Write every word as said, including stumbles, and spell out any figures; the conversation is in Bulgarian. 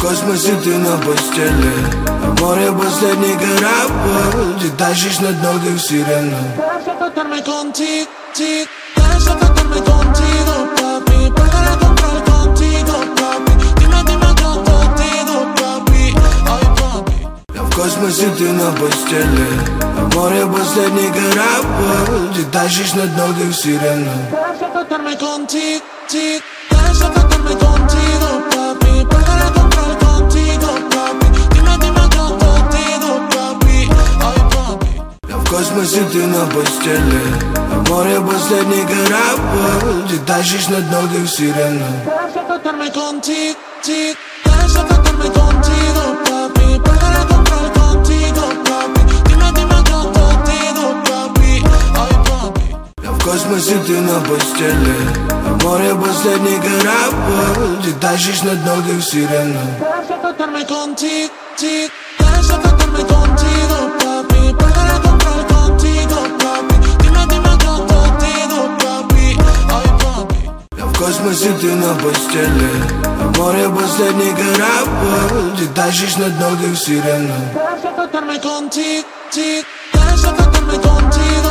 космосите на постели, а море последний корабль. Ти тащиш над ноги в сирену. Déjame acostarme contigo, ti- déjame acostarme contigo, papi. Pagar a comprar contigo, papi. Dime, dime cuánto digo, papi. Ay, papi. Я в космосите на постели, а море последний корабль. Ти тащиш над ноги в сирену. Déjame acostarme contigo, ti- déjame acostarme contigo, papi. Pagar a comprar contigo, papi. Dime, dime cuánto digo, papi. Ay, papi. Я в космосите на постели, а море последний корабль. Ти тащиш над ноги в сирену. Déjame acostarme contigo, ti- déjame acostarme contigo, papi. Pagar a comprar contigo, papi. Dime, dime cuánto digo, papi. Ay, papi. Я в космосите на постели, а море последний корабль. Ти тащиш над ноги в сирену. Déjame acostarme contigo, ti- déjame acostarme contigo, papi. Pagar a comprar contigo, papi. Dime, dime cuánto digo, papi. Ay, papi. Я в космосите на постели, а море последний корабль. Ти тащиш над ноги в сирену. Déjame acostarme contigo, ti- déjame acostarme contigo.